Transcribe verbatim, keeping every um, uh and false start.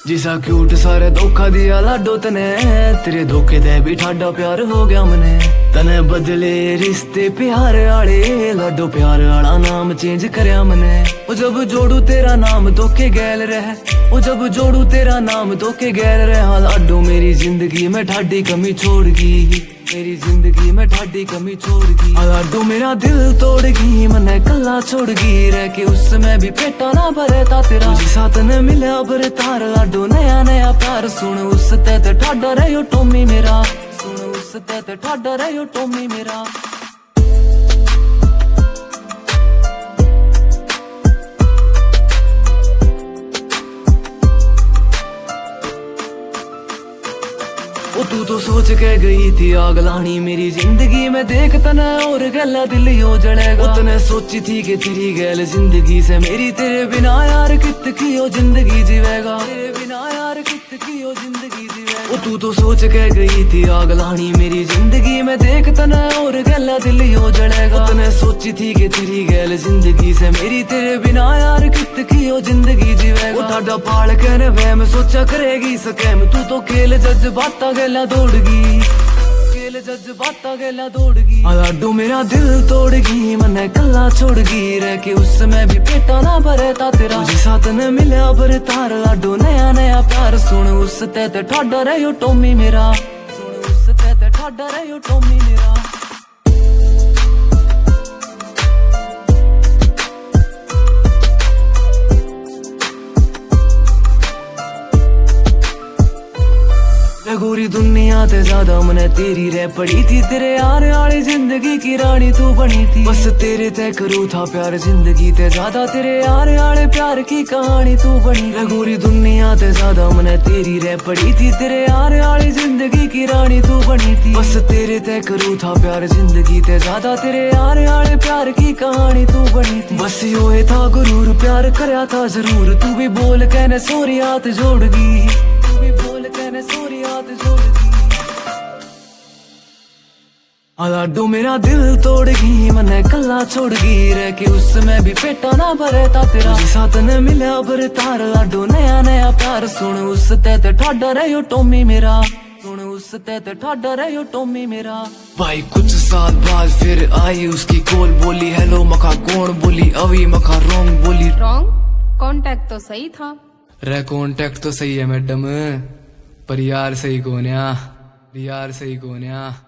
जिसा क्यूट सारे धोखा दिया लाडो तने, तेरे धोखे दे भी ठाडा प्यार हो गया मने। तने बदले रिश्ते प्यार आले, लाडो प्यार आला नाम चेंज करया मने। ओ जब जोड़ू तेरा नाम धोखे गैल रह, ओ जब जोड़ू तेरा नाम धोखे गैल रह, लाडो मेरी जिंदगी में ठाडी कमी छोड़गी, मेरी जिंदगी में ठाडी कमी छोड़गी। लाडो मेरा दिल तोड़गी, मने कल्ला छोड़गी, रह के उसमें भी पेटा ना भरता तेरा। तुझे साथ न मिला बर तार लाडो नया नया प्यार, सुन उस ते ठाडा रहो टोमी मेरा, सुन उस ते ठाडा रहो टोमी मेरा। ओ तू तो सोच के गई थी आग लानी मेरी जिंदगी में, देख तना और गला दिल हो जलेगा। तने सोची थी कि तेरी गैल जिंदगी से मेरी, तेरे बिना यार कित की हो जिंदगी जीवेगा, तेरे बिना यार कित की हो जिंदगी जीवेगा। ओ तू तो सोच के गई थी आग लानी मेरी जिंदगी में, देख तना और गला दिल हो जलेगा। तने सोची थी कि तेरी गैल जिंदगी से मेरी, तेरे बिना यार कित की हो जिंदगी जीवेगा। ठाडा पाल के वहम सोचा करेगी स्कैम, तू तो खेल जज्बाता गैला दौड़गी, खेल जज्बाता गैला दौड़गी। लाडो मेरा दिल तोड़गी, मने कल्ला छोड़गी, रह के उसमें भी पेटा ना भरता तेरा। तुझे साथ न मिला बर तार लाडो नया नया प्यार, सुन उस ते ठाडा रहो टोमी मेरा, सुन उस ते ठाडा रहो टोमी मेरा। गोरी दुनिया ते ज्यादा मने तेरी रह पड़ी थी, तेरे यार आली जिंदगी की रानी तू बनी थी। बस तेरे ते करू था प्यार जिंदगी ते ज्यादा, तेरे यार आले प्यार की कहानी तू बनी। गोरी दुनिया ते ज्यादा मने तेरी रह पड़ी थी, तेरे यार आली जिंदगी की रानी तू बनी थी। बस तेरे ते करू था प्यार जिंदगी ते ज्यादा, तेरे यार आले प्यार की कहानी तू बनी थी। बस यो था गुरूर, प्यार करया था जरूर, तू भी बोल कहने सोरी हाथ जोड़गी, तू भी बोल कहने सोरी हाथ जोड़गी। लाडो मेरा दिल तोड़गी, मने कल्ला छोड़गी, रह के उसमें भी पेटा ना भरता तेरा। तुझे साथ न मिला बर तार लाडो नया नया प्यार, सुन उस ते ठाडा रहो टोमी मेरा, सुन उस ते ठाडा रहो टोमी मेरा। भाई कुछ साल बाद फिर आई उसकी कॉल, बोली हेलो मखा कौन, बोली अभी मखा रॉन्ग, बोली रॉन्ग कांटेक्ट तो सही था। रे कांटेक्ट तो सही है मैडम, पर यार सही कौन है, यार सही कौन है।